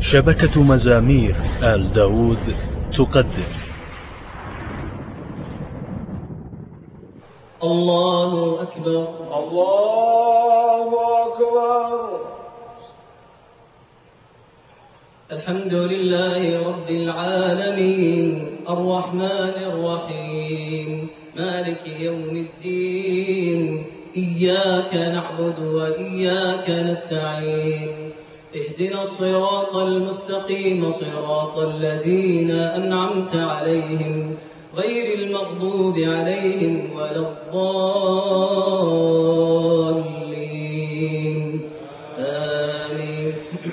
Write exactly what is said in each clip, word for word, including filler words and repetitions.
شبكة مزامير آل داود تقدم الله أكبر الله أكبر. الحمد لله رب العالمين الرحمن الرحيم مالك يوم الدين إياك نعبد وإياك نستعين اهدنا الصراط المستقيم صراط الذين أنعمت عليهم غير المغضوب عليهم ولا الضالين آمين.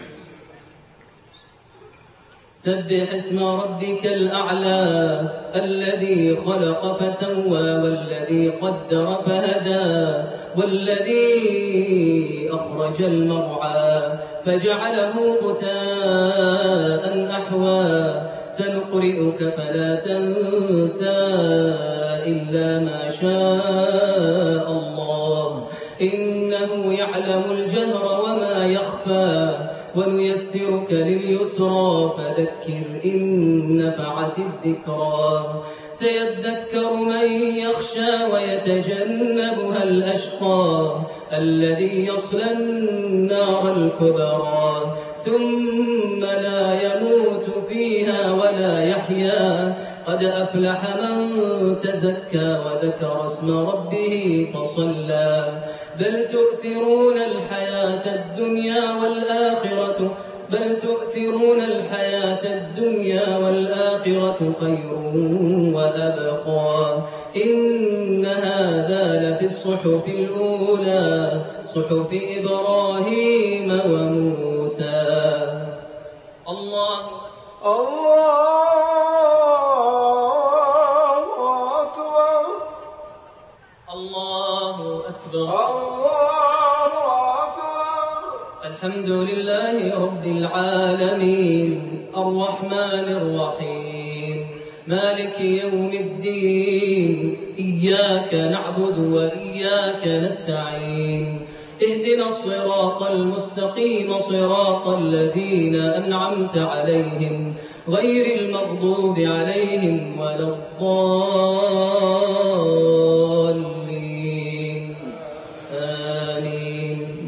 سبح اسم ربك الأعلى الذي خلق فسوى والذي قدر فهدى والذي أخرج المرعى فجعله غثاء أحوى سنقرئك فلا تنسى إلا ما شاء الله إنه يعلم الجهر وما يخفى ونيسرك لليسرى فذكر إن نفعت الذكرى سيذكر من يخشى ويتجنبها الأشقى الذي يصلى النار الكبرى ثم لا يموت فيها ولا يحيا قد أفلح من تزكى وذكر اسم ربه فصلى بل تؤثرون الحياة الدنيا والآخرة بل تؤثرون الحياة الدنيا والآخرة خير وأبقى إن هذا لفي الصحف الأولى صحف إبراهيم وموسى. الله الله أكبر. الله أكبر. الله أكبر. الحمد لله رب العالمين الرحمن الرحيم مالك يوم الدين إياك نعبد وإياك نستعين اهدنا الصراط المستقيم صراط الذين أنعمت عليهم غير المغضوب عليهم ولا الضالين آمين.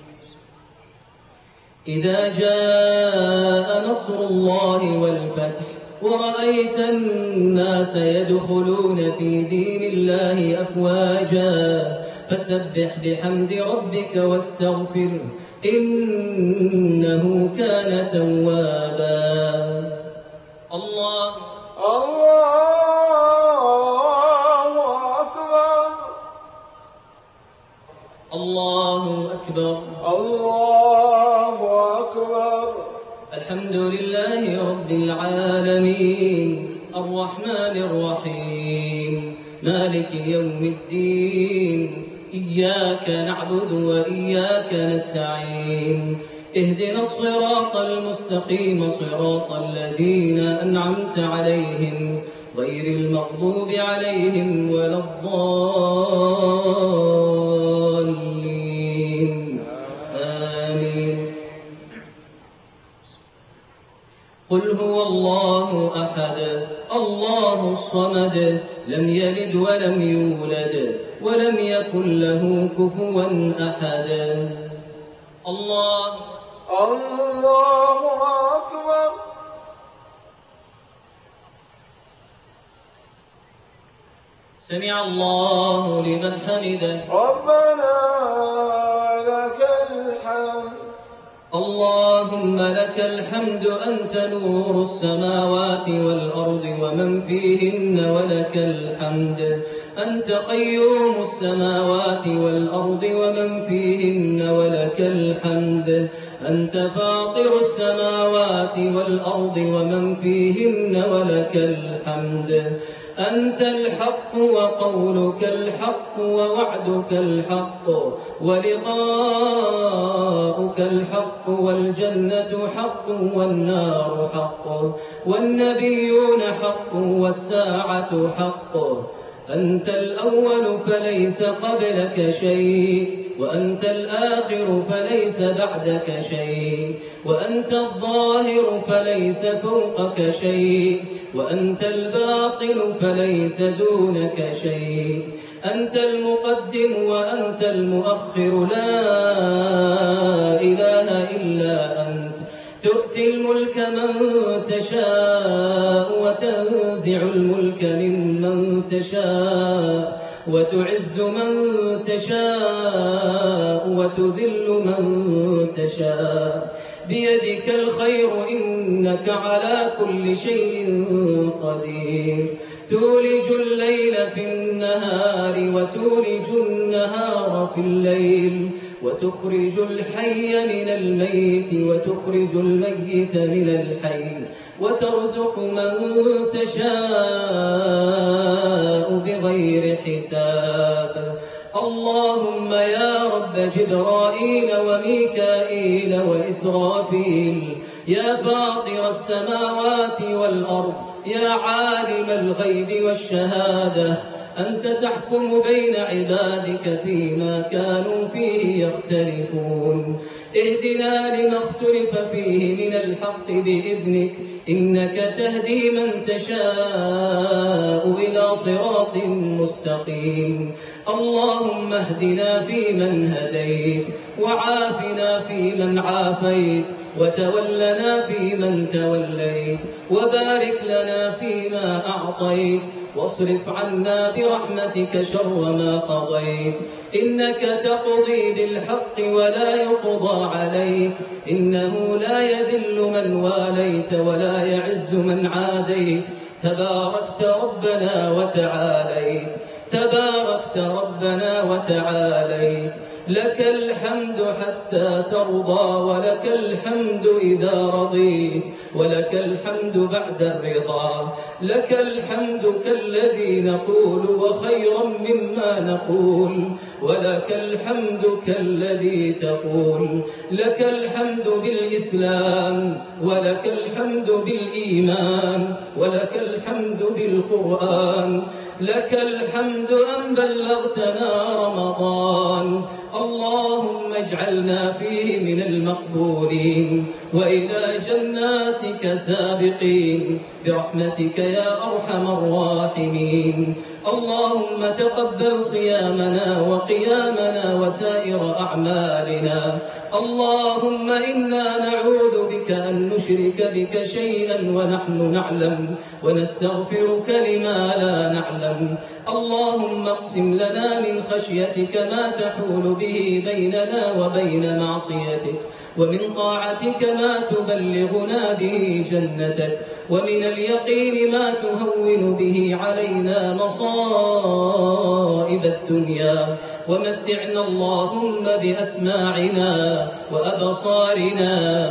إذا جاء نصر الله والفتح ورأيت الناس يدخلون في دين الله أفواجا فسبح بحمد ربك واستغفره إنه كان توابا. الله الله أكبر. الله أكبر. الله أكبر. الحمد لله رب العالمين الرحمن الرحيم مالك يوم الدين إياك نعبد وإياك نستعين اهدنا الصراط المستقيم صراط الذين أنعمت عليهم غير المغضوب عليهم ولا الضالين آمين. قل هو الله أحد الله الصمد لم يلد ولم يولد ولم يكن له كفوا أحد. الله الله أكبر. سمع الله لمن حمده ربنا لك الحمد. اللهم لك الحمد أنت نور السماوات والأرض ومن فيهن ولك الحمد أنت قيوم السماوات والأرض ومن فيهن ولك الحمد أنت فاطر السماوات والأرض ومن فيهن ولك الحمد أنت الحق وقولك الحق ووعدك الحق ولقاؤك الحق والجنة حق والنار حق والنبيون حق والساعة حق أنت الأول فليس قبلك شيء، وأنت الآخر فليس بعدك شيء، وأنت الظاهر فليس فوقك شيء، وأنت الباطن فليس دونك شيء. أنت المقدم وأنت المؤخر، لا إله إلا أنت. تؤتي الملك من تشاء وتنزع الملك ممن تشاء، وتعز من تشاء وتذل من تشاء. بيدك الخير إنك على كل شيء قدير. تولج الليل في النهار وتولج النهار في الليل، وتخرج الحي من الميت وتخرج الميت من الحي، وترزق من تشاء بغير حساب. اللهم يا رب جبرائيل وميكائيل وإسرافيل، يا فاطر السماوات والأرض، يا عالم الغيب والشهادة، أنت تحكم بين عبادك فيما كانوا فيه يختلفون. اهدنا لما اختلف فيه من الحق بإذنك، إنك تهدي من تشاء إلى صراط مستقيم. اللهم اهدنا فيمن هديت، وعافنا فيمن عافيت، وتولنا فيمن توليت، وبارك لنا فيما أعطيت، واصرف عنا برحمتك شر ما قضيت. إنك تقضي بالحق ولا يقضى عليك، إنه لا يذل من واليت ولا يعز من عاديت. تباركت ربنا وتعاليت، تباركت ربنا وتعاليت. لك الحمد حتى ترضى، ولك الحمد إذا رضيت، ولك الحمد بعد الرضا. لك الحمد كالذي نقول وخيرا مما نقول، ولك الحمد كالذي تقول. لك الحمد بالإسلام، ولك الحمد بالإيمان، ولك الحمد بالقرآن. لك الحمد أن بلغتنا رمضان، اللهم اجعلنا فيه من المقبولين، وإلى جناتك سابقين برحمتك يا أرحم الراحمين. اللهم تقبل صيامنا وقيامنا وسائر أعمالنا. اللهم إنا نعوذ بك أن نشرك بك شيئا ونحن نعلم، ونستغفرك لما لا نعلم. اللهم اقسم لنا من خشيتك ما تحول به بيننا وبين معصيتك، ومن طاعتك ما تبلغنا به جنتك، ومن اليقين ما تهون به علينا مصائب الدنيا. ومتعنا اللهم بأسماعنا وأبصارنا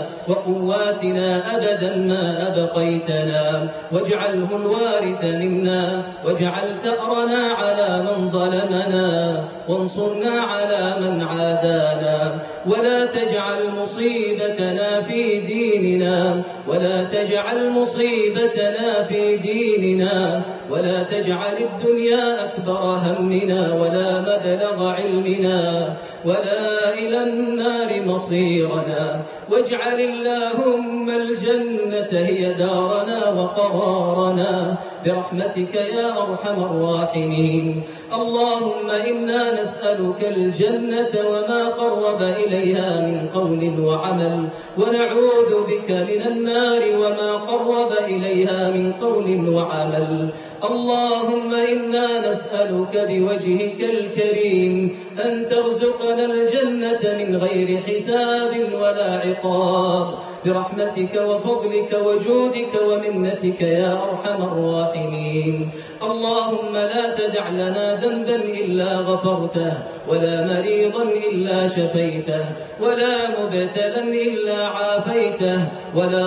وقواتنا أبدا ما أبقيتنا، واجعله الوارث منا، واجعل ثأرنا على من ظلمنا، وانصرنا على من عادانا. ولا تجعل مصيبتنا في ديننا، ولا تجعل مصيبتنا في ديننا، ولا تجعل الدنيا أكبر همنا، ولا مبلغ علمنا، ولا إلى النار مصيرنا. واجعل اللهم الجنة هي دارنا وقرارنا برحمتك يا أرحم الراحمين. اللهم إنا نسألك الجنة وما قرب إليها من قول وعمل، ونعوذ بك من النار وما قرب إليها من قول وعمل. اللهم إنا نسألك بوجهك الكريم أن ترزقنا الجنة من غير حساب ولا عقاب برحمتك وفضلك وجودك ومنتك يا أرحم الراحمين. اللهم لا تدع لنا ذنبا إلا غفرته، ولا مريضا إلا شفيته، ولا مبتلا إلا عافيته، ولا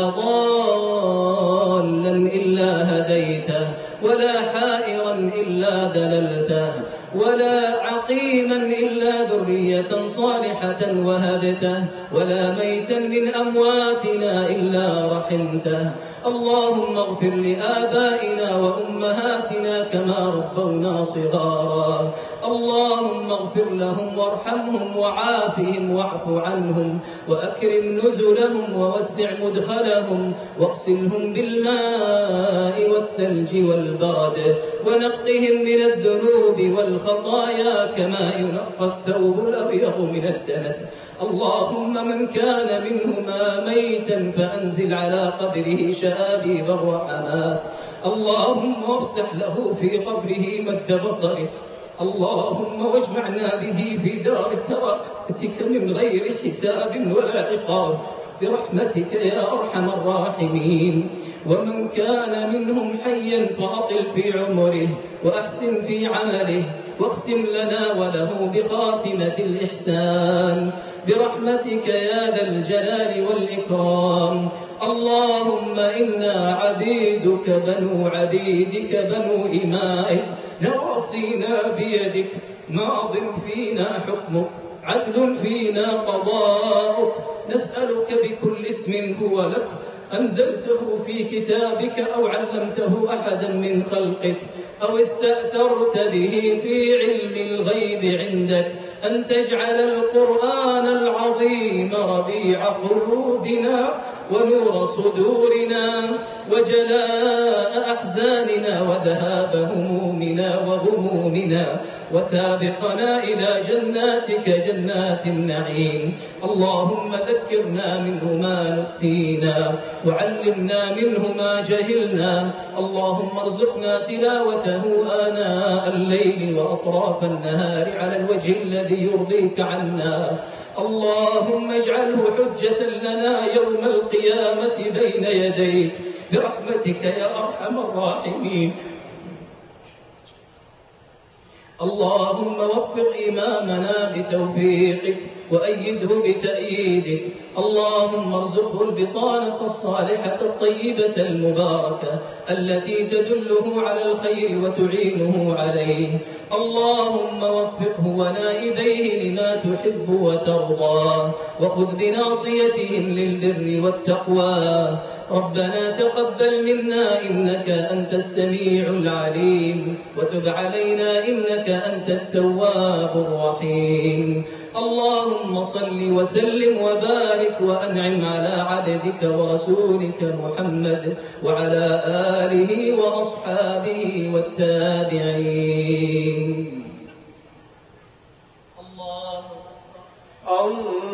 ضالا إلا هديته، ولا حائرا إلا دللته، ولا عقيما إلا ذرية صالحة وهبته، ولا ميتا من أمواتنا إلا رحمته. اللهم اغفر لآبائنا وأمهاتنا كما ربونا صغارا. اللهم اغفر لهم وارحمهم وعافهم واعف عنهم وأكرم نزلهم ووسع مدخلهم واغسلهم بالماء والثلج والبرد ونقهم من الذنوب والخطايا كما ينقى الثوب الأبيض من الدنس. اللهم من كان منهما ميتا فأنزل على قبره شآبيب الرحمات. اللهم افسح له في قبره مد بصره. اللهم واجمعنا به في دار كرامتك من غير حساب ولا عقاب برحمتك يا أرحم الراحمين. ومن كان منهم حيا فأطل في عمره وأحسن في عمله واختم لنا وله بخاتمة الإحسان برحمتك يا ذا الجلال والإكرام. اللهم إنا عبيدك بنو عبيدك بنو إمائك نواصينا بيدك ماض فينا حكمك عدل فينا قضاؤك. نسألك بكل اسم هو لك أنزلته في كتابك أو علمته أحدا من خلقك أو استأثرت به في علم الغيب عندك أن تجعل القرآن العظيم ربيع قلوبنا ونور صدورنا وجلاء أحزاننا وذهاب همومنا وغمومنا وسابقنا إلى جناتك جنات النعيم. اللهم ذكرنا منه ما نسينا وعلمنا منه ما جهلنا. اللهم ارزقنا تلاوته آناء الليل وأطراف النهار على الوجه الذي يرضيك عنا. اللهم اجعله حجة لنا يوم القيامة بين يديك برحمتك يا أرحم الراحمين. اللهم وفق إمامنا بتوفيقك وأيده بتأييدك. اللهم ارزقه البطانة الصالحة الطيبة المباركة التي تدله على الخير وتعينه عليه. اللهم وفقه ونائبيه لما تحب وترضى وخذ بناصيتهم للبر والتقوى. ربنا تقبل منا إنك أنت السميع العليم وتب علينا إنك أنت التواب الرحيم. اللهم صل وسلم وبارك وأنعم على عبدك ورسولك محمد وعلى آله وأصحابه والتابعين. الله الله